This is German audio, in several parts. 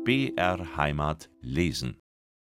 BR Heimat lesen.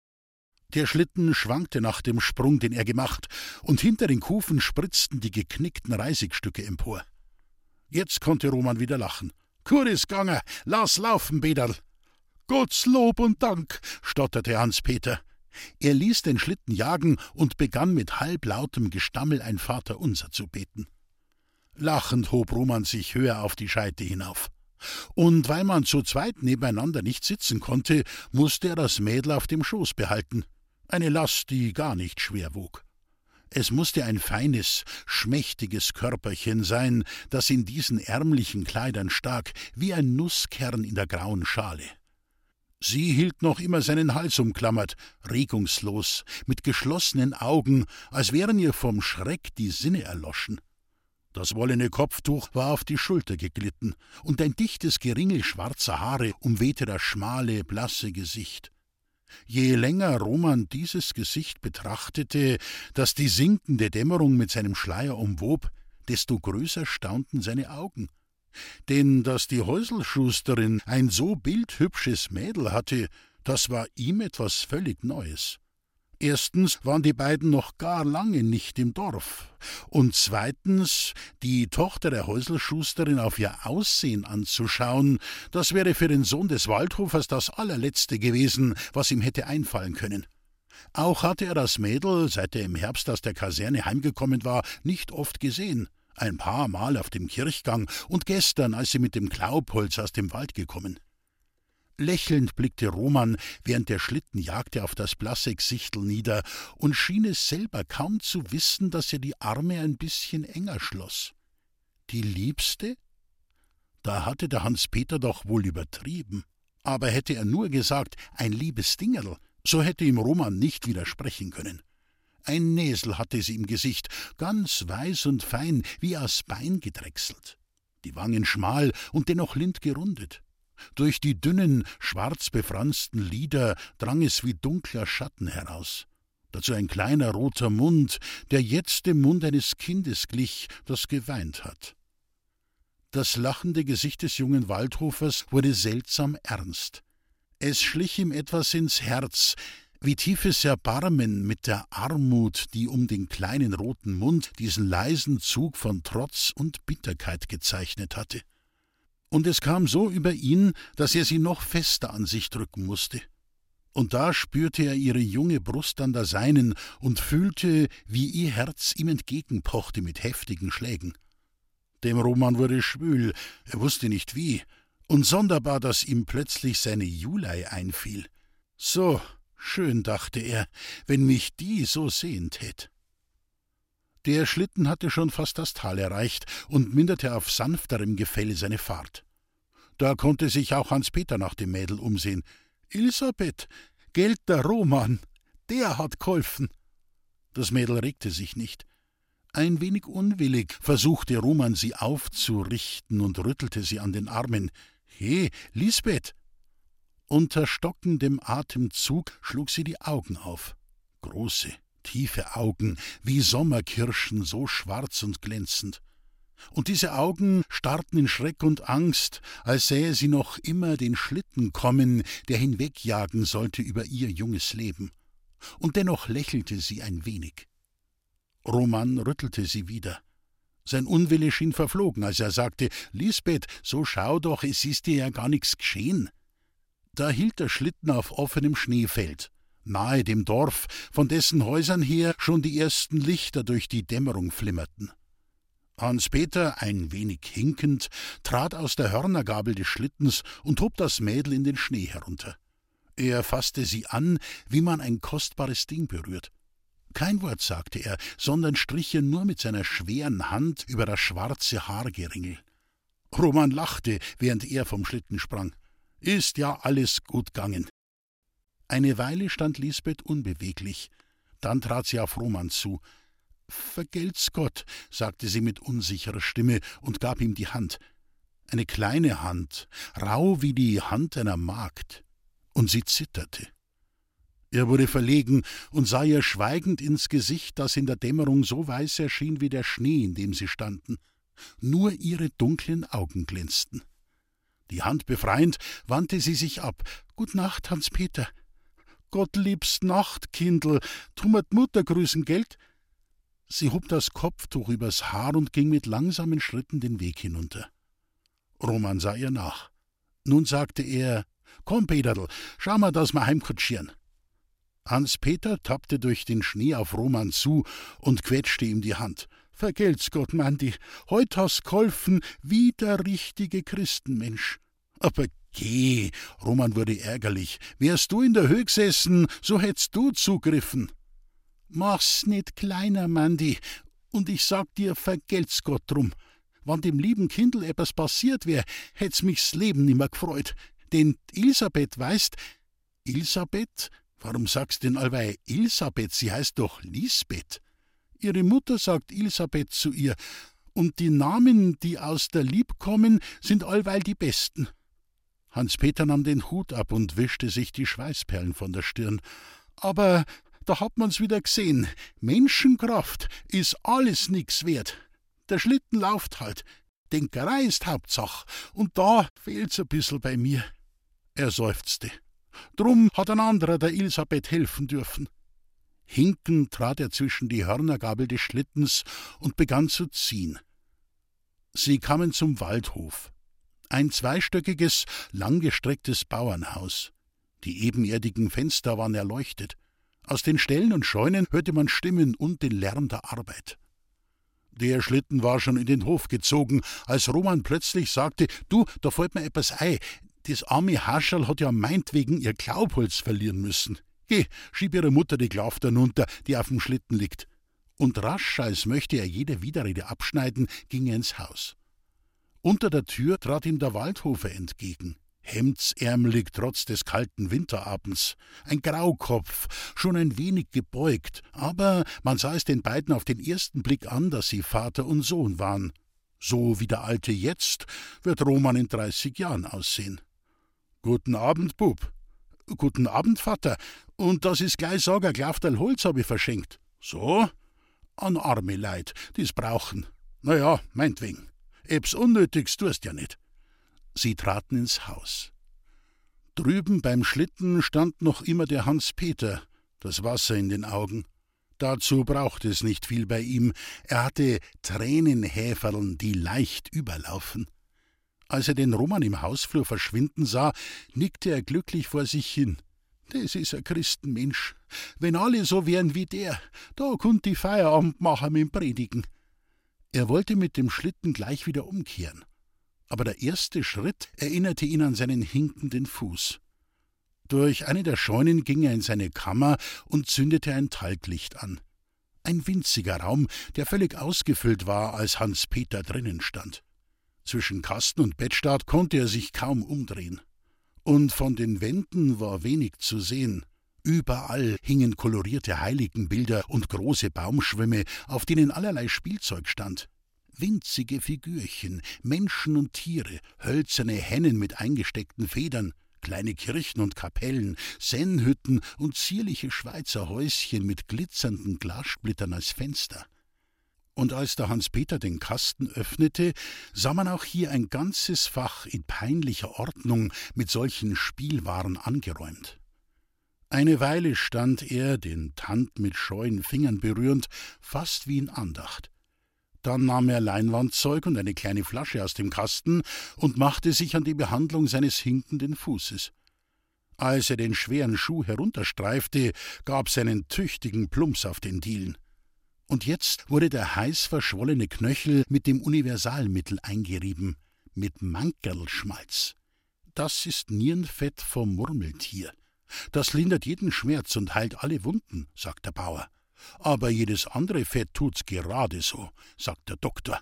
Der Schlitten schwankte nach dem Sprung, den er gemacht, und hinter den Kufen spritzten die geknickten Reisigstücke empor. Jetzt konnte Roman wieder lachen. »Kur is ganger, lass laufen, Bederl!« »Gott's Lob und Dank«, stotterte Hans-Peter. Er ließ den Schlitten jagen und begann mit halblautem Gestammel ein Vaterunser zu beten. Lachend hob Roman sich höher auf die Scheite hinauf. Und weil man zu zweit nebeneinander nicht sitzen konnte, musste er das Mädel auf dem Schoß behalten. Eine Last, die gar nicht schwer wog. Es musste ein feines, schmächtiges Körperchen sein, das in diesen ärmlichen Kleidern stak, wie ein Nusskern in der grauen Schale. Sie hielt noch immer seinen Hals umklammert, regungslos, mit geschlossenen Augen, als wären ihr vom Schreck die Sinne erloschen. Das wollene Kopftuch war auf die Schulter geglitten, und ein dichtes Geringel schwarzer Haare umwehte das schmale, blasse Gesicht. Je länger Roman dieses Gesicht betrachtete, das die sinkende Dämmerung mit seinem Schleier umwob, desto größer staunten seine Augen. Denn dass die Häuselschusterin ein so bildhübsches Mädel hatte, das war ihm etwas völlig Neues. Erstens waren die beiden noch gar lange nicht im Dorf, und zweitens, die Tochter der Häuselschusterin auf ihr Aussehen anzuschauen, das wäre für den Sohn des Waldhofers das allerletzte gewesen, was ihm hätte einfallen können. Auch hatte er das Mädel, seit er im Herbst aus der Kaserne heimgekommen war, nicht oft gesehen, ein paar Mal auf dem Kirchgang und gestern, als sie mit dem Klaubholz aus dem Wald gekommen. Lächelnd blickte Roman, während der Schlitten jagte, auf das blasse Gesichtel nieder und schien es selber kaum zu wissen, dass er die Arme ein bisschen enger schloss. Die Liebste? Da hatte der Hans-Peter doch wohl übertrieben. Aber hätte er nur gesagt, ein liebes Dingerl, so hätte ihm Roman nicht widersprechen können. Ein Näsel hatte sie im Gesicht, ganz weiß und fein, wie aus Bein gedrechselt. Die Wangen schmal und dennoch lind gerundet. Durch die dünnen, schwarz befransten Lider drang es wie dunkler Schatten heraus. Dazu ein kleiner roter Mund, der jetzt dem Mund eines Kindes glich, das geweint hat. Das lachende Gesicht des jungen Waldhofers wurde seltsam ernst. Es schlich ihm etwas ins Herz, wie tiefes Erbarmen mit der Armut, die um den kleinen roten Mund diesen leisen Zug von Trotz und Bitterkeit gezeichnet hatte. Und es kam so über ihn, dass er sie noch fester an sich drücken musste. Und da spürte er ihre junge Brust an der seinen und fühlte, wie ihr Herz ihm entgegenpochte mit heftigen Schlägen. Dem Roman wurde schwül, er wusste nicht wie, und sonderbar, dass ihm plötzlich seine Julei einfiel. So schön, dachte er, wenn mich die so sehen tät. Der Schlitten hatte schon fast das Tal erreicht und minderte auf sanfterem Gefälle seine Fahrt. Da konnte sich auch Hans-Peter nach dem Mädel umsehen. »Elisabeth, gelt der Roman, der hat geholfen.« Das Mädel regte sich nicht. Ein wenig unwillig versuchte Roman, sie aufzurichten und rüttelte sie an den Armen. »He, Lisbeth!« Unter stockendem Atemzug schlug sie die Augen auf. Große, tiefe Augen, wie Sommerkirschen, so schwarz und glänzend. Und diese Augen starrten in Schreck und Angst, als sähe sie noch immer den Schlitten kommen, der hinwegjagen sollte über ihr junges Leben. Und dennoch lächelte sie ein wenig. Roman rüttelte sie wieder. Sein Unwille schien verflogen, als er sagte, »Lisbeth, so schau doch, es ist dir ja gar nichts geschehen.« Da hielt der Schlitten auf offenem Schneefeld, nahe dem Dorf, von dessen Häusern her schon die ersten Lichter durch die Dämmerung flimmerten. Hans-Peter, ein wenig hinkend, trat aus der Hörnergabel des Schlittens und hob das Mädel in den Schnee herunter. Er fasste sie an, wie man ein kostbares Ding berührt. Kein Wort sagte er, sondern strich ihr nur mit seiner schweren Hand über das schwarze Haargeringel. Roman lachte, während er vom Schlitten sprang. »Ist ja alles gut gegangen.« Eine Weile stand Lisbeth unbeweglich. Dann trat sie auf Roman zu. »Vergelt's Gott«, sagte sie mit unsicherer Stimme und gab ihm die Hand. Eine kleine Hand, rau wie die Hand einer Magd. Und sie zitterte. Er wurde verlegen und sah ihr schweigend ins Gesicht, das in der Dämmerung so weiß erschien wie der Schnee, in dem sie standen. Nur ihre dunklen Augen glänzten. Die Hand befreiend, wandte sie sich ab. »Gut Nacht, Hans-Peter.« »Gottliebs Nacht, Kindl. Tu mir d'Mutter grüßen, gelt?« Sie hob das Kopftuch übers Haar und ging mit langsamen Schritten den Weg hinunter. Roman sah ihr nach. Nun sagte er: »Komm, Peterl, schau mal, dass wir heimkutschieren.« Hans-Peter tappte durch den Schnee auf Roman zu und quetschte ihm die Hand. »Vergelt's Gott, Mandi, heut hast geholfen wie der richtige Christenmensch.« »Aber geh«, Roman wurde ärgerlich, »wärst du in der Höhe gesessen, so hättst du zugriffen.« »Mach's nicht kleiner, Mandi, und ich sag dir, vergelt's Gott drum. Wann dem lieben Kindl etwas passiert wär, hätt's mich's Leben nimmer gefreut. Denn Elisabeth weißt...« »Elisabeth? Warum sagst denn allweil Elisabeth? Sie heißt doch Lisbeth.« »Ihre Mutter sagt Elisabeth zu ihr, und die Namen, die aus der Lieb kommen, sind allweil die besten.« Hans-Peter nahm den Hut ab und wischte sich die Schweißperlen von der Stirn. »Aber da hat man's wieder gesehen. Menschenkraft ist alles nix wert. Der Schlitten lauft halt. Denkerei ist Hauptsach. Und da fehlt's ein bissel bei mir.« Er seufzte. Drum hat ein anderer der Elisabeth helfen dürfen. Hinkend trat er zwischen die Hörnergabel des Schlittens und begann zu ziehen. Sie kamen zum Waldhof. Ein zweistöckiges, langgestrecktes Bauernhaus. Die ebenerdigen Fenster waren erleuchtet. Aus den Ställen und Scheunen hörte man Stimmen und den Lärm der Arbeit. Der Schlitten war schon in den Hof gezogen, als Roman plötzlich sagte: »Du, da fällt mir etwas ein. Das arme Hascherl hat ja meinetwegen ihr Glaubholz verlieren müssen. Geh, schieb ihrer Mutter die Klafter runter, die auf dem Schlitten liegt.« Und rasch, als möchte er jede Widerrede abschneiden, ging er ins Haus. Unter der Tür trat ihm der Waldhofer entgegen, hemdsärmelig trotz des kalten Winterabends, ein Graukopf, schon ein wenig gebeugt, aber man sah es den beiden auf den ersten Blick an, dass sie Vater und Sohn waren. So wie der Alte jetzt wird Roman in 30 Jahren aussehen. »Guten Abend, Bub.« »Guten Abend, Vater. Und das ist gleich sag, ein Klafterl Holz hab ich verschenkt.« »So? An arme Leid, die's brauchen. Na ja, meinetwegen. Eb's Unnötiges tust ja nicht.« Sie traten ins Haus. Drüben beim Schlitten stand noch immer der Hans-Peter, das Wasser in den Augen. Dazu brauchte es nicht viel bei ihm. Er hatte Tränenhäferln, die leicht überlaufen. Als er den Roman im Hausflur verschwinden sah, nickte er glücklich vor sich hin. »Das ist ein Christenmensch. Wenn alle so wären wie der, da konnt die Feierabend machen mit dem Predigen.« Er wollte mit dem Schlitten gleich wieder umkehren. Aber der erste Schritt erinnerte ihn an seinen hinkenden Fuß. Durch eine der Scheunen ging er in seine Kammer und zündete ein Talglicht an. Ein winziger Raum, der völlig ausgefüllt war, als Hans-Peter drinnen stand. Zwischen Kasten und Bettstab konnte er sich kaum umdrehen. Und von den Wänden war wenig zu sehen. Überall hingen kolorierte Heiligenbilder und große Baumschwämme, auf denen allerlei Spielzeug stand. Winzige Figürchen, Menschen und Tiere, hölzerne Hennen mit eingesteckten Federn, kleine Kirchen und Kapellen, Sennhütten und zierliche Schweizer Häuschen mit glitzernden Glassplittern als Fenster. Und als der Hans-Peter den Kasten öffnete, sah man auch hier ein ganzes Fach in peinlicher Ordnung mit solchen Spielwaren angeräumt. Eine Weile stand er, den Tand mit scheuen Fingern berührend, fast wie in Andacht. Dann nahm er Leinwandzeug und eine kleine Flasche aus dem Kasten und machte sich an die Behandlung seines hinkenden Fußes. Als er den schweren Schuh herunterstreifte, gab's einen tüchtigen Plumps auf den Dielen. Und jetzt wurde der heiß verschwollene Knöchel mit dem Universalmittel eingerieben, mit Mankerlschmalz. Das ist Nierenfett vom Murmeltier. Das lindert jeden Schmerz und heilt alle Wunden, sagt der Bauer. Aber jedes andere Fett tut's gerade so, sagt der Doktor.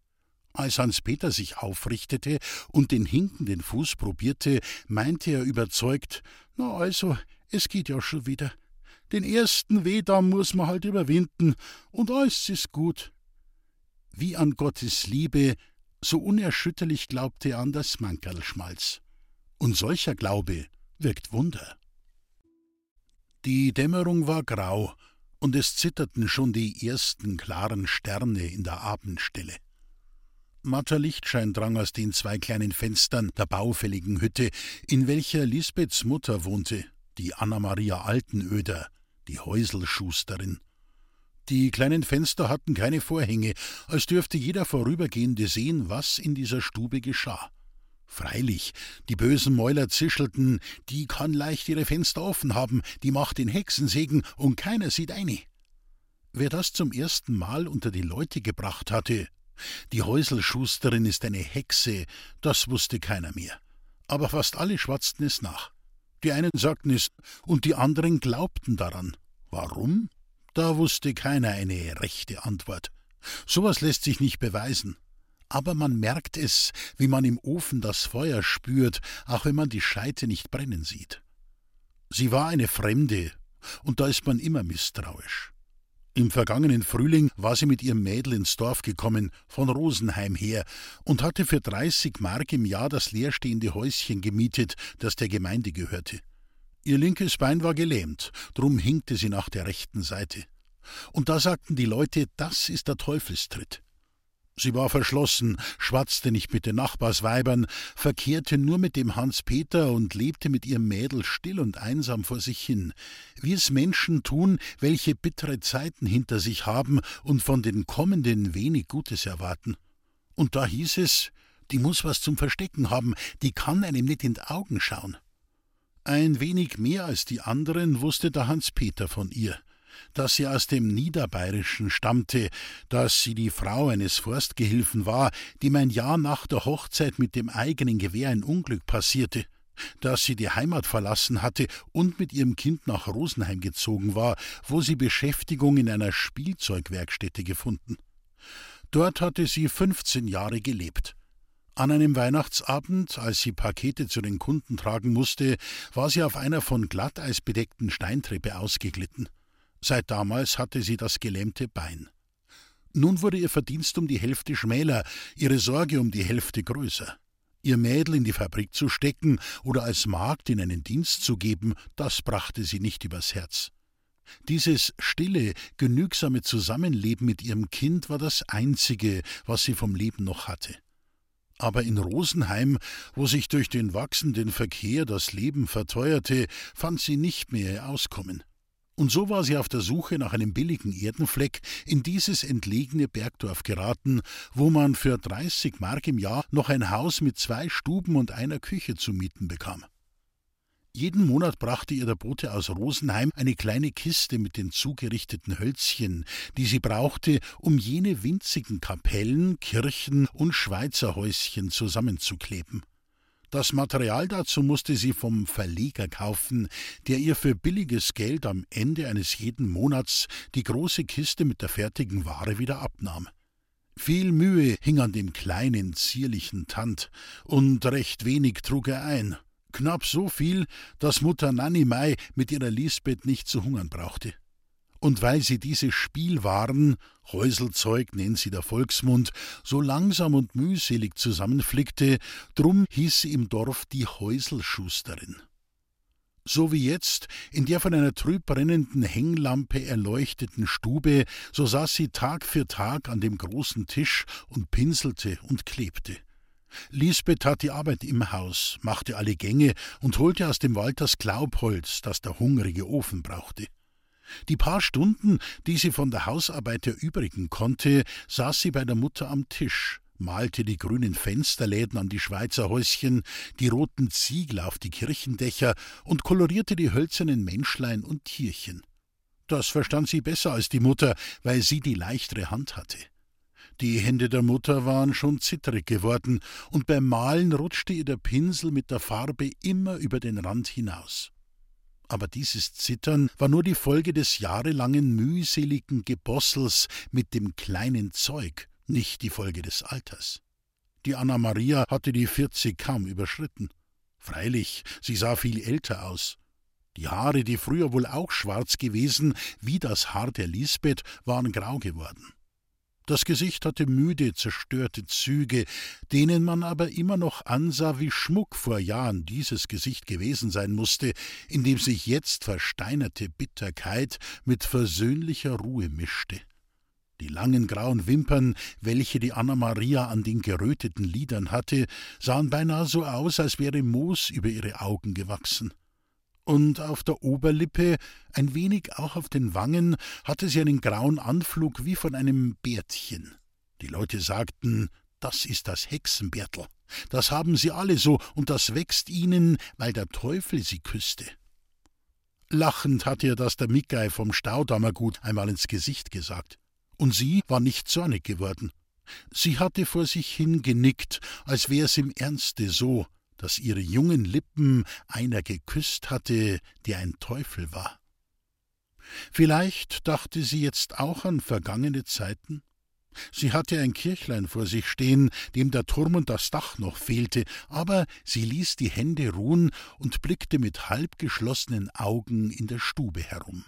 Als Hans-Peter sich aufrichtete und den hinkenden Fuß probierte, meinte er überzeugt: »Na also, es geht ja schon wieder. Den ersten Wehdamm muss man halt überwinden, und alles ist gut.« Wie an Gottes Liebe, so unerschütterlich glaubte er an das Mankerlschmalz. Und solcher Glaube wirkt Wunder. Die Dämmerung war grau, und es zitterten schon die ersten klaren Sterne in der Abendstille. Matter Lichtschein drang aus den 2 kleinen Fenstern der baufälligen Hütte, in welcher Lisbeths Mutter wohnte, die Anna-Maria Altenöder, die Häuselschusterin. Die kleinen Fenster hatten keine Vorhänge, als dürfte jeder Vorübergehende sehen, was in dieser Stube geschah. Freilich, die bösen Mäuler zischelten, die kann leicht ihre Fenster offen haben, die macht den Hexensegen und keiner sieht eine. Wer das zum ersten Mal unter die Leute gebracht hatte, die Häuselschusterin ist eine Hexe, das wusste keiner mehr. Aber fast alle schwatzten es nach. Die einen sagten es, und die anderen glaubten daran. Warum? Da wusste keiner eine rechte Antwort. Sowas lässt sich nicht beweisen. Aber man merkt es, wie man im Ofen das Feuer spürt, auch wenn man die Scheite nicht brennen sieht. Sie war eine Fremde, und da ist man immer misstrauisch. Im vergangenen Frühling war sie mit ihrem Mädel ins Dorf gekommen, von Rosenheim her, und hatte für 30 Mark im Jahr das leerstehende Häuschen gemietet, das der Gemeinde gehörte. Ihr linkes Bein war gelähmt, drum hinkte sie nach der rechten Seite. Und da sagten die Leute, das ist der Teufelstritt. Sie war verschlossen, schwatzte nicht mit den Nachbarsweibern, verkehrte nur mit dem Hans-Peter und lebte mit ihrem Mädel still und einsam vor sich hin, wie es Menschen tun, welche bittere Zeiten hinter sich haben und von den Kommenden wenig Gutes erwarten. Und da hieß es, die muß was zum Verstecken haben, die kann einem nicht in die Augen schauen. Ein wenig mehr als die anderen wusste der Hans-Peter von ihr, dass sie aus dem Niederbayerischen stammte, dass sie die Frau eines Forstgehilfen war, dem ein Jahr nach der Hochzeit mit dem eigenen Gewehr ein Unglück passierte, dass sie die Heimat verlassen hatte und mit ihrem Kind nach Rosenheim gezogen war, wo sie Beschäftigung in einer Spielzeugwerkstätte gefunden. Dort hatte sie 15 Jahre gelebt. An einem Weihnachtsabend, als sie Pakete zu den Kunden tragen musste, war sie auf einer von Glatteis bedeckten Steintreppe ausgeglitten. Seit damals hatte sie das gelähmte Bein. Nun wurde ihr Verdienst um die Hälfte schmäler, ihre Sorge um die Hälfte größer. Ihr Mädel in die Fabrik zu stecken oder als Magd in einen Dienst zu geben, das brachte sie nicht übers Herz. Dieses stille, genügsame Zusammenleben mit ihrem Kind war das Einzige, was sie vom Leben noch hatte. Aber in Rosenheim, wo sich durch den wachsenden Verkehr das Leben verteuerte, fand sie nicht mehr ihr Auskommen. Und so war sie auf der Suche nach einem billigen Erdenfleck in dieses entlegene Bergdorf geraten, wo man für 30 Mark im Jahr noch ein Haus mit 2 Stuben und einer Küche zu mieten bekam. Jeden Monat brachte ihr der Bote aus Rosenheim eine kleine Kiste mit den zugerichteten Hölzchen, die sie brauchte, um jene winzigen Kapellen, Kirchen und Schweizerhäuschen zusammenzukleben. Das Material dazu musste sie vom Verleger kaufen, der ihr für billiges Geld am Ende eines jeden Monats die große Kiste mit der fertigen Ware wieder abnahm. Viel Mühe hing an dem kleinen, zierlichen Tand, und recht wenig trug er ein. Knapp so viel, dass Mutter Nanimei mit ihrer Lisbeth nicht zu hungern brauchte. Und weil sie diese Spielwaren, Häuselzeug nennt sie der Volksmund, so langsam und mühselig zusammenflickte, drum hieß sie im Dorf die Häuselschusterin. So wie jetzt, in der von einer trüb brennenden Hänglampe erleuchteten Stube, so saß sie Tag für Tag an dem großen Tisch und pinselte und klebte. Lisbeth tat die Arbeit im Haus, machte alle Gänge und holte aus dem Wald das Glaubholz, das der hungrige Ofen brauchte. Die paar Stunden, die sie von der Hausarbeit erübrigen konnte, saß sie bei der Mutter am Tisch, malte die grünen Fensterläden an die Schweizerhäuschen, die roten Ziegel auf die Kirchendächer und kolorierte die hölzernen Menschlein und Tierchen. Das verstand sie besser als die Mutter, weil sie die leichtere Hand hatte. Die Hände der Mutter waren schon zitterig geworden, und beim Malen rutschte ihr der Pinsel mit der Farbe immer über den Rand hinaus. Aber dieses Zittern war nur die Folge des jahrelangen mühseligen Gebossels mit dem kleinen Zeug, nicht die Folge des Alters. Die Anna-Maria hatte die 40 kaum überschritten. Freilich, sie sah viel älter aus. Die Haare, die früher wohl auch schwarz gewesen, wie das Haar der Lisbeth, waren grau geworden. Das Gesicht hatte müde, zerstörte Züge, denen man aber immer noch ansah, wie Schmuck vor Jahren dieses Gesicht gewesen sein musste, in dem sich jetzt versteinerte Bitterkeit mit versöhnlicher Ruhe mischte. Die langen grauen Wimpern, welche die Anna-Maria an den geröteten Lidern hatte, sahen beinahe so aus, als wäre Moos über ihre Augen gewachsen. Und auf der Oberlippe, ein wenig auch auf den Wangen, hatte sie einen grauen Anflug wie von einem Bärtchen. Die Leute sagten, das ist das Hexenbärtl. Das haben sie alle so, und das wächst ihnen, weil der Teufel sie küsste. Lachend hatte ihr das der Mickey vom Staudammergut einmal ins Gesicht gesagt. Und sie war nicht zornig geworden. Sie hatte vor sich hin genickt, als wär's im Ernste so, dass ihre jungen Lippen einer geküsst hatte, der ein Teufel war. Vielleicht dachte sie jetzt auch an vergangene Zeiten. Sie hatte ein Kirchlein vor sich stehen, dem der Turm und das Dach noch fehlte, aber sie ließ die Hände ruhen und blickte mit halb geschlossenen Augen in der Stube herum.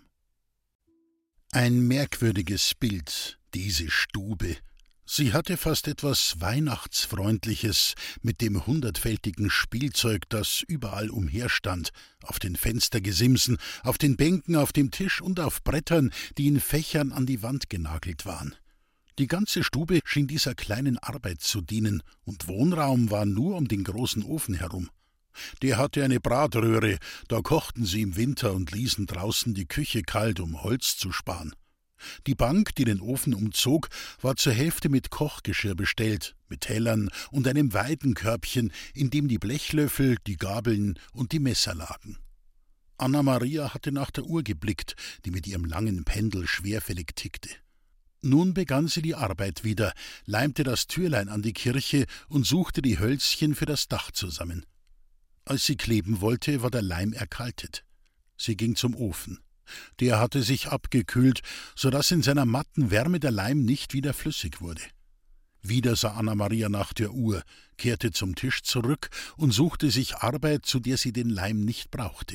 Ein merkwürdiges Bild, diese Stube. Sie hatte fast etwas Weihnachtsfreundliches mit dem hundertfältigen Spielzeug, das überall umherstand, auf den Fenstergesimsen, auf den Bänken, auf dem Tisch und auf Brettern, die in Fächern an die Wand genagelt waren. Die ganze Stube schien dieser kleinen Arbeit zu dienen, und Wohnraum war nur um den großen Ofen herum. Der hatte eine Bratröhre, da kochten sie im Winter und ließen draußen die Küche kalt, um Holz zu sparen. Die Bank, die den Ofen umzog, war zur Hälfte mit Kochgeschirr bestellt, mit Tellern und einem Weidenkörbchen, in dem die Blechlöffel, die Gabeln und die Messer lagen. Anna-Maria hatte nach der Uhr geblickt, die mit ihrem langen Pendel schwerfällig tickte. Nun begann sie die Arbeit wieder, leimte das Türlein an die Kirche und suchte die Hölzchen für das Dach zusammen. Als sie kleben wollte, war der Leim erkaltet. Sie ging zum Ofen. Der hatte sich abgekühlt, so daß in seiner matten Wärme der Leim nicht wieder flüssig wurde. Wieder sah Anna-Maria nach der Uhr, kehrte zum Tisch zurück und suchte sich Arbeit, zu der sie den Leim nicht brauchte.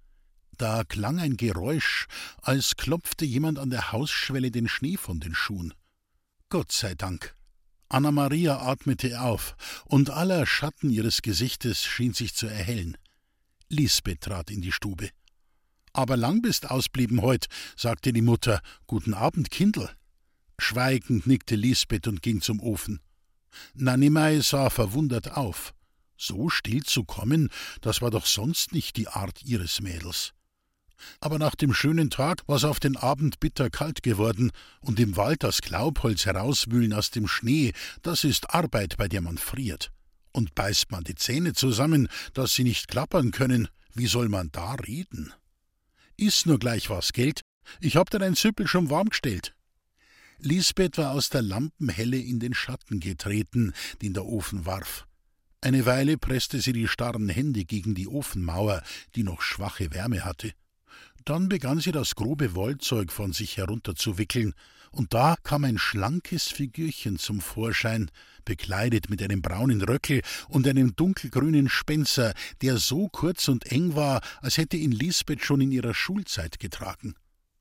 Da klang ein Geräusch, als klopfte jemand an der Hausschwelle den Schnee von den Schuhen. Gott sei Dank! Anna-Maria atmete auf, und aller Schatten ihres Gesichtes schien sich zu erhellen. Lisbeth trat in die Stube. »Aber lang bist ausblieben heut«, sagte die Mutter. »Guten Abend, Kindl.« Schweigend nickte Lisbeth und ging zum Ofen. Nanimei sah verwundert auf. So still zu kommen, das war doch sonst nicht die Art ihres Mädels. Aber nach dem schönen Tag war's auf den Abend bitter kalt geworden, und im Wald das Glaubholz herauswühlen aus dem Schnee, das ist Arbeit, bei der man friert. Und beißt man die Zähne zusammen, dass sie nicht klappern können, wie soll man da reden? Iss nur gleich was, gelt? Ich hab dir dein Süppel schon warm gestellt. Lisbeth war aus der Lampenhelle in den Schatten getreten, den der Ofen warf. Eine Weile presste sie die starren Hände gegen die Ofenmauer, die noch schwache Wärme hatte. Dann begann sie das grobe Wollzeug von sich herunterzuwickeln, und da kam ein schlankes Figürchen zum Vorschein, bekleidet mit einem braunen Röckel und einem dunkelgrünen Spencer, der so kurz und eng war, als hätte ihn Lisbeth schon in ihrer Schulzeit getragen.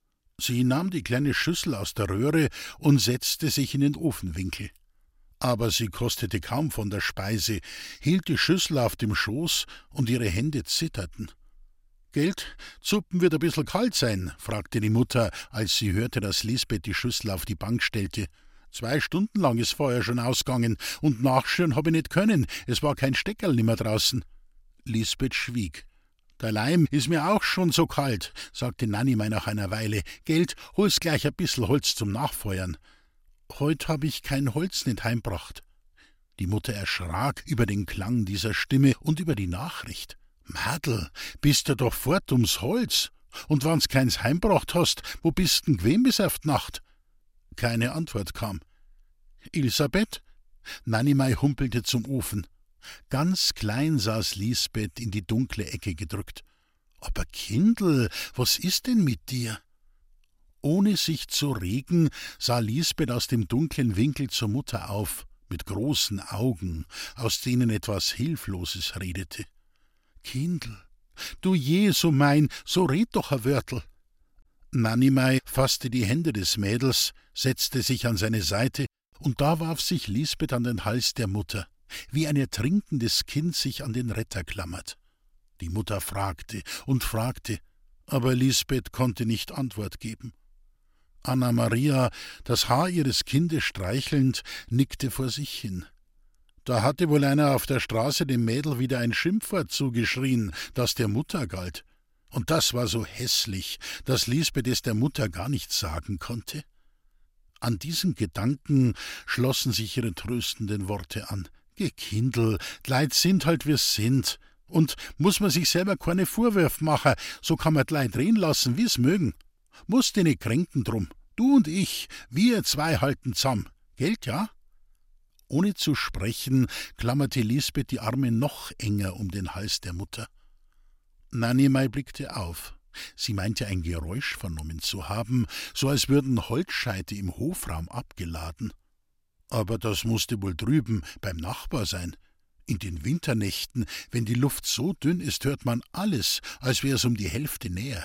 Sie nahm die kleine Schüssel aus der Röhre und setzte sich in den Ofenwinkel. Aber sie kostete kaum von der Speise, hielt die Schüssel auf dem Schoß, und ihre Hände zitterten. »Gelt, Suppen wird ein bissl kalt sein«, fragte die Mutter, als sie hörte, dass Lisbeth die Schüssel auf die Bank stellte. 2 Stunden lang ist Feuer schon ausgegangen, und nachschüren hab ich nicht können, es war kein Steckerl nimmer draußen. Lisbeth schwieg. »Der Leim ist mir auch schon so kalt«, sagte Nanimei nach einer Weile. »Gelt, hol's gleich ein bissl Holz zum Nachfeuern.« »Heut hab ich kein Holz nicht heimbracht.« Die Mutter erschrak über den Klang dieser Stimme und über die Nachricht. »Mädel, bist du doch fort ums Holz? Und wann's keins heimbracht hast, wo bist denn gewesen bis auf d'Nacht?« Keine Antwort kam. »Elisabeth?« Nanimei humpelte zum Ofen. Ganz klein saß Lisbeth in die dunkle Ecke gedrückt. »Aber Kindl, was ist denn mit dir?« Ohne sich zu regen, sah Lisbeth aus dem dunklen Winkel zur Mutter auf, mit großen Augen, aus denen etwas Hilfloses redete. »Kindl, du Jesu mein, so red doch a Wörtl.« Nanimei fasste die Hände des Mädels, setzte sich an seine Seite, und da warf sich Lisbeth an den Hals der Mutter, wie ein ertrinkendes Kind sich an den Retter klammert. Die Mutter fragte und fragte, aber Lisbeth konnte nicht Antwort geben. Anna-Maria, das Haar ihres Kindes streichelnd, nickte vor sich hin. Da hatte wohl einer auf der Straße dem Mädel wieder ein Schimpfwort zugeschrien, das der Mutter galt. Und das war so hässlich, dass Lisbeth es der Mutter gar nicht sagen konnte. An diesen Gedanken schlossen sich ihre tröstenden Worte an. Geh, Kindl, d'Leit sind halt wie's sind. Und muss man sich selber keine Vorwürfe machen, so kann man d'Leit drehen lassen, wie's mögen. Musst dich nicht kränken drum. Du und ich, wir zwei halten zusammen. Gelt, ja? Ohne zu sprechen, klammerte Lisbeth die Arme noch enger um den Hals der Mutter. Nanimei blickte auf. Sie meinte ein Geräusch vernommen zu haben, so als würden Holzscheite im Hofraum abgeladen. Aber das musste wohl drüben beim Nachbar sein. In den Winternächten, wenn die Luft so dünn ist, hört man alles, als wär's um die Hälfte näher.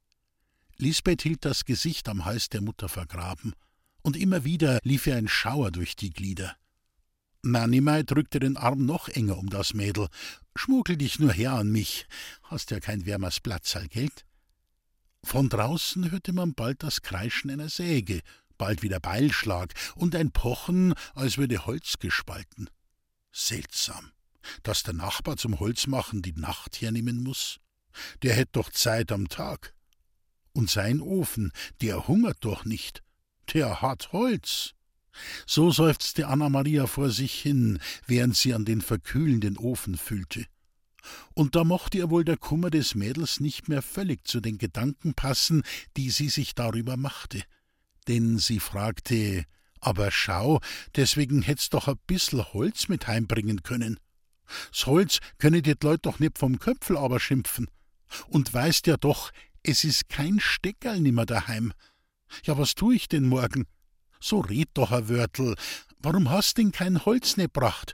Lisbeth hielt das Gesicht am Hals der Mutter vergraben, und immer wieder lief ihr ein Schauer durch die Glieder. Nanimei drückte den Arm noch enger um das Mädel. »Schmuggel dich nur her an mich. Hast ja kein wärmers Platzal, gelt?« Von draußen hörte man bald das Kreischen einer Säge, bald wieder Beilschlag und ein Pochen, als würde Holz gespalten. Seltsam, dass der Nachbar zum Holzmachen die Nacht hernehmen muß. Der hätt doch Zeit am Tag. Und sein Ofen, der hungert doch nicht. Der hat Holz. So seufzte Anna-Maria vor sich hin, während sie an den verkühlenden Ofen fühlte. Und da mochte ihr wohl der Kummer des Mädels nicht mehr völlig zu den Gedanken passen, die sie sich darüber machte. Denn sie fragte, »Aber schau, deswegen hätt's doch ein bissel Holz mit heimbringen können. S Holz können die Leut doch nicht vom Köpfel aber schimpfen. Und weißt ja doch, es ist kein Steckerl nimmer daheim. Ja, was tu ich denn morgen? So red doch ein Wörtl, warum hast denn kein Holz ne bracht?«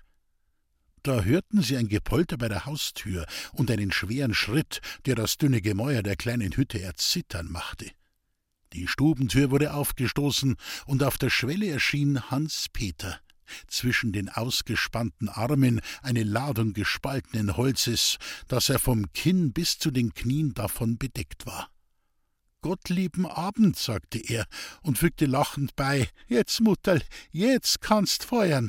Da hörten sie ein Gepolter bei der Haustür und einen schweren Schritt, der das dünne Gemäuer der kleinen Hütte erzittern machte. Die Stubentür wurde aufgestoßen, und auf der Schwelle erschien Hans-Peter. Zwischen den ausgespannten Armen eine Ladung gespaltenen Holzes, dass er vom Kinn bis zu den Knien davon bedeckt war. »Gottlieben Abend«, sagte er und fügte lachend bei, »Jetzt, Mutterl, jetzt kannst feuern.«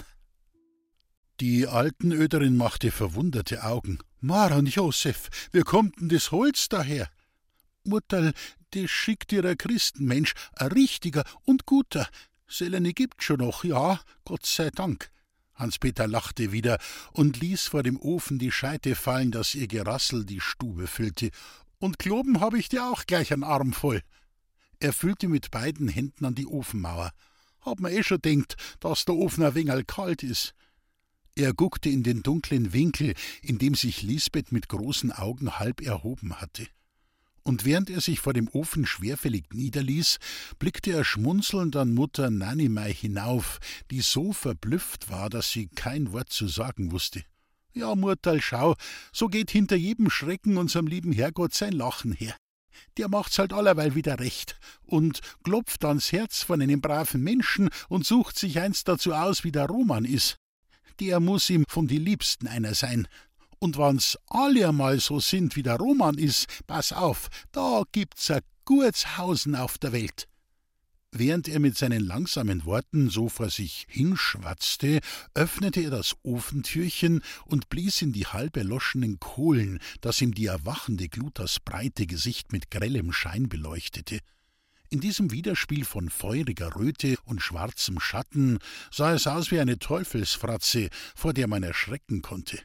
Die Altenöderin machte verwunderte Augen. »Maran Josef, wie kommt denn das Holz daher?« »Mutterl, das schickt ihr ein Christenmensch, ein richtiger und guter. Selene gibt's schon noch, ja, Gott sei Dank.« Hans-Peter lachte wieder und ließ vor dem Ofen die Scheite fallen, dass ihr Gerassel die Stube füllte. »Und kloben hab ich dir auch gleich einen Arm voll.« Er fühlte mit beiden Händen an die Ofenmauer. »Hab mir schon denkt, dass der Ofen ein wenig kalt is.« Er guckte in den dunklen Winkel, in dem sich Lisbeth mit großen Augen halb erhoben hatte. Und während er sich vor dem Ofen schwerfällig niederließ, blickte er schmunzelnd an Mutter Nanimei hinauf, die so verblüfft war, dass sie kein Wort zu sagen wusste. »Ja, Mutterl, schau, so geht hinter jedem Schrecken unserem lieben Herrgott sein Lachen her. Der macht's halt allerweil wieder recht und klopft ans Herz von einem braven Menschen und sucht sich eins dazu aus, wie der Roman is. Der muß ihm von die Liebsten einer sein. Und wann's alle einmal so sind, wie der Roman is, pass auf, da gibt's ein gutes Hausen auf der Welt.« Während er mit seinen langsamen Worten so vor sich hinschwatzte, öffnete er das Ofentürchen und blies in die halb erloschenen Kohlen, dass ihm die erwachende Glut das breite Gesicht mit grellem Schein beleuchtete. In diesem Widerspiel von feuriger Röte und schwarzem Schatten sah es aus wie eine Teufelsfratze, vor der man erschrecken konnte.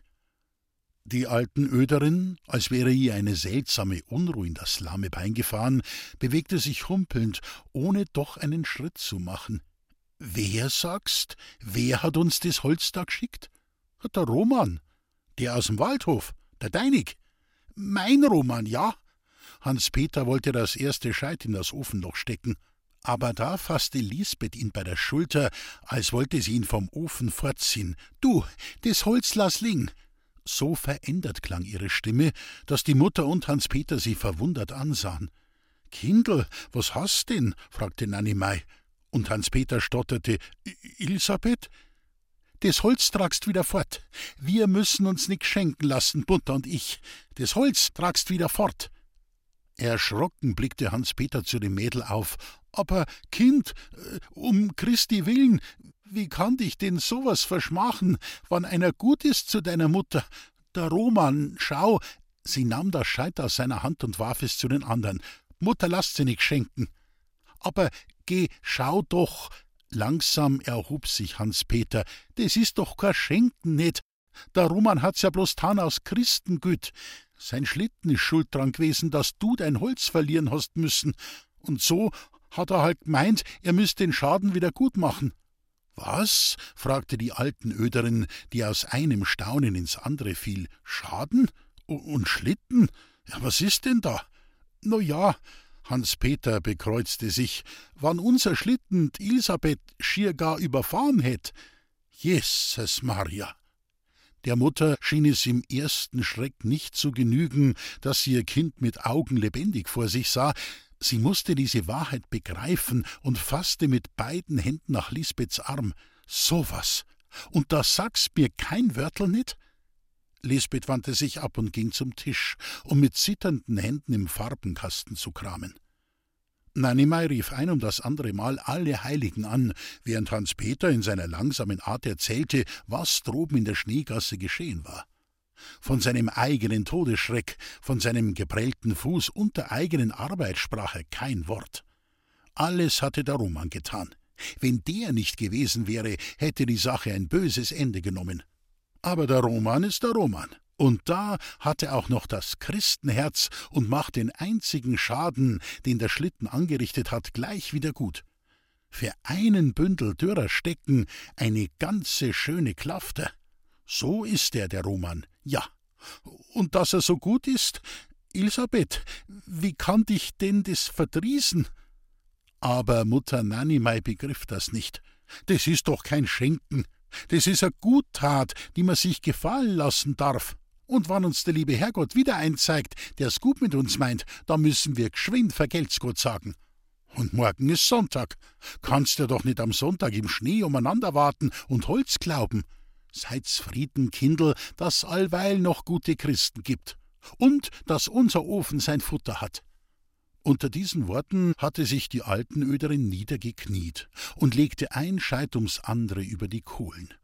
Die Altenöderin, als wäre ihr eine seltsame Unruhe in das lahme Bein gefahren, bewegte sich humpelnd, ohne doch einen Schritt zu machen. »Wer, sagst? Wer hat uns das Holz da geschickt?« »Der Roman, der aus dem Waldhof, der Deinig.« »Mein Roman, ja.« Hans-Peter wollte das erste Scheit in das Ofenloch stecken, aber da fasste Lisbeth ihn bei der Schulter, als wollte sie ihn vom Ofen fortziehen. »Du, das Holz lass liegen.« So verändert klang ihre Stimme, dass die Mutter und Hans-Peter sie verwundert ansahen. »Kindl, was hast denn?« fragte Nanimei. Und Hans-Peter stotterte, »Elisabeth?« »Das Holz tragst wieder fort. Wir müssen uns nix schenken lassen, Mutter und ich. Das Holz tragst wieder fort.« Erschrocken blickte Hans-Peter zu dem Mädel auf. Aber, Kind, um Christi willen, wie kann dich denn sowas verschmachen, wann einer gut ist zu deiner Mutter? Der Roman, schau!« Sie nahm das Scheit aus seiner Hand und warf es zu den anderen. »Mutter, lasst sie nicht schenken.« »Aber geh, schau doch!« Langsam erhob sich Hans-Peter. »Das ist doch kein Schenken nicht. Der Roman hat's ja bloß tan aus Christengüt. Sein Schlitten ist schuld dran gewesen, dass du dein Holz verlieren hast müssen. Und so hat er halt gemeint, er müsste den Schaden wieder gut machen.« »Was?« fragte die Altenöderin, die aus einem Staunen ins andere fiel. »Schaden? Und Schlitten? Ja, was ist denn da?« »No ja«, Hans-Peter bekreuzte sich, »wann unser Schlitten Elisabeth schier gar überfahren hätt. Jesus Maria!« Der Mutter schien es im ersten Schreck nicht zu genügen, dass sie ihr Kind mit Augen lebendig vor sich sah. Sie musste diese Wahrheit begreifen und fasste mit beiden Händen nach Lisbeths Arm. »So was! Und da sagst mir kein Wörtl nit?« Lisbeth wandte sich ab und ging zum Tisch, um mit zitternden Händen im Farbenkasten zu kramen. Nanimei rief ein um das andere Mal alle Heiligen an, während Hans-Peter in seiner langsamen Art erzählte, was droben in der Schneegasse geschehen war. Von seinem eigenen Todesschreck, von seinem geprellten Fuß und der eigenen Arbeit sprach er kein Wort. Alles hatte der Roman getan. Wenn der nicht gewesen wäre, hätte die Sache ein böses Ende genommen. Aber der Roman ist der Roman. Und da hat er auch noch das Christenherz und macht den einzigen Schaden, den der Schlitten angerichtet hat, gleich wieder gut. Für einen Bündel dürrer Stecken eine ganze schöne Klafter. So ist er, der Roman, ja. Und dass er so gut ist? Elisabeth, wie kann dich denn das verdriesen? Aber Mutter Nanimei begriff das nicht. Das ist doch kein Schenken. Das ist eine Guttat, die man sich gefallen lassen darf. Und wann uns der liebe Herrgott wieder einzeigt, der's gut mit uns meint, da müssen wir geschwind vergelt's Gott sagen. Und morgen ist Sonntag. Kannst ja doch nicht am Sonntag im Schnee umeinander warten und Holz glauben. Seid's Frieden, Kindl, dass allweil noch gute Christen gibt. Und dass unser Ofen sein Futter hat. Unter diesen Worten hatte sich die Altenöderin niedergekniet und legte ein Scheit ums andere über die Kohlen.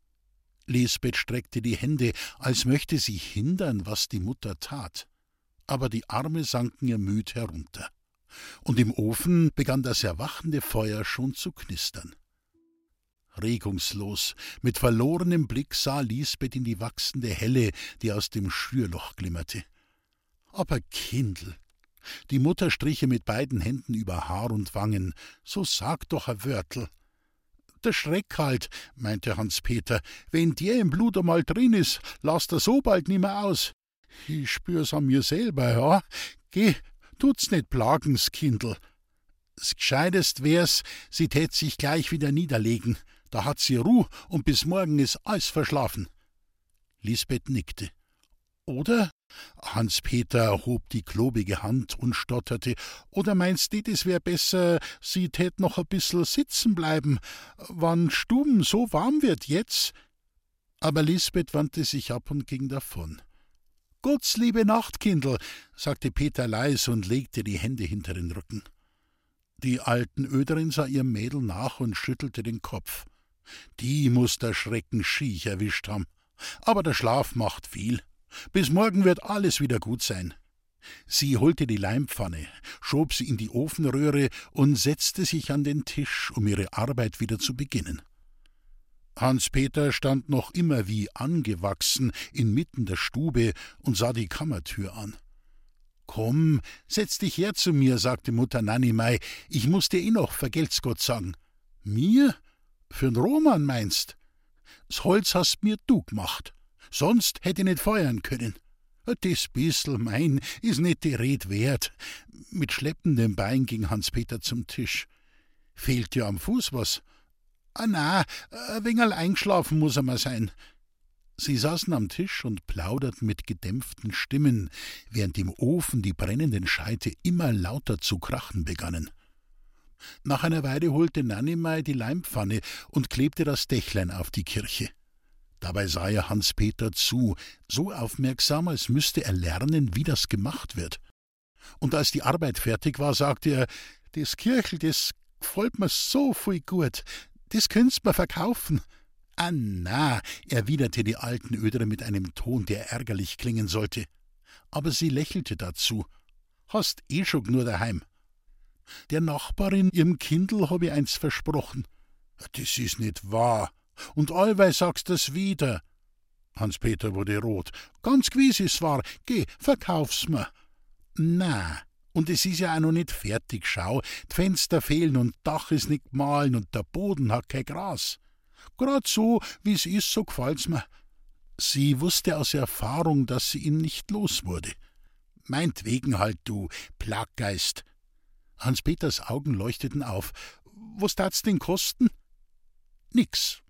Lisbeth streckte die Hände, als möchte sie hindern, was die Mutter tat. Aber die Arme sanken ihr müd herunter. Und im Ofen begann das erwachende Feuer schon zu knistern. Regungslos, mit verlorenem Blick sah Lisbeth in die wachsende Helle, die aus dem Schürloch glimmerte. Aber Kindl, die Mutter strich ihr mit beiden Händen über Haar und Wangen, so sag doch ein Wörtl. Der Schreck halt, meinte Hans-Peter, wenn der im Blut einmal drin ist, lasst er so bald nimmer aus. Ich spür's an mir selber, ja. Geh, tut's nicht plagen's, Kindl. S Gescheitest wär's, sie tät sich gleich wieder niederlegen. Da hat sie Ruh und bis morgen ist alles verschlafen. Lisbeth nickte. Oder? Hans-Peter hob die klobige Hand und stotterte. Oder meinst du, es wär besser, sie tät noch ein bissel sitzen bleiben, wann Stuben so warm wird jetzt? Aber Lisbeth wandte sich ab und ging davon. »Gott's liebe Nacht, Kindl«, sagte Peter leis und legte die Hände hinter den Rücken. Die Altenöderin sah ihrem Mädel nach und schüttelte den Kopf. Die muß der Schrecken schiech erwischt haben. Aber der Schlaf macht viel. Bis morgen wird alles wieder gut sein. Sie holte die Leimpfanne, schob sie in die Ofenröhre und setzte sich an den Tisch, um ihre Arbeit wieder zu beginnen. Hans-Peter stand noch immer wie angewachsen inmitten der Stube und sah die Kammertür an. »Komm, setz dich her zu mir«, sagte Mutter Nanimei, »ich muß dir noch vergelt's Gott sagen.« »Mir? Für'n Roman meinst? Das Holz hast mir du gemacht. Sonst hätt ich nicht feuern können. Das bissel mein is nicht die Red wert.« Mit schleppendem Bein ging Hans-Peter zum Tisch. »Fehlt dir am Fuß was?« »Na, ein wenig eingeschlafen muss er mal sein.« Sie saßen am Tisch und plauderten mit gedämpften Stimmen, während im Ofen die brennenden Scheite immer lauter zu krachen begannen. Nach einer Weile holte Nanimei die Leimpfanne und klebte das Dächlein auf die Kirche. Dabei sah er Hans-Peter zu, so aufmerksam, als müsste er lernen, wie das gemacht wird. Und als die Arbeit fertig war, sagte er, das Kirchel, das gefällt mir so viel gut. Das könnt's mir verkaufen. Ah, na, erwiderte die alten Ödere mit einem Ton, der ärgerlich klingen sollte. Aber sie lächelte dazu. Hast eh schon nur daheim. Der Nachbarin, ihrem Kindl, hab ich eins versprochen. Das ist nicht wahr. Und allweil sagst du's wieder. Hans-Peter wurde rot. Ganz gewiss ist wahr. Geh, verkauf's mir. Na, und es ist ja auch noch nicht fertig, schau. Die Fenster fehlen und Dach ist nicht gemahlen und der Boden hat kein Gras. Grad so, wie's ist, so gefällt's mir. Sie wusste aus Erfahrung, dass sie ihn nicht los wurde. Meinetwegen halt, du Plaggeist. Hans-Peters Augen leuchteten auf. Was tat's denn kosten? Nix.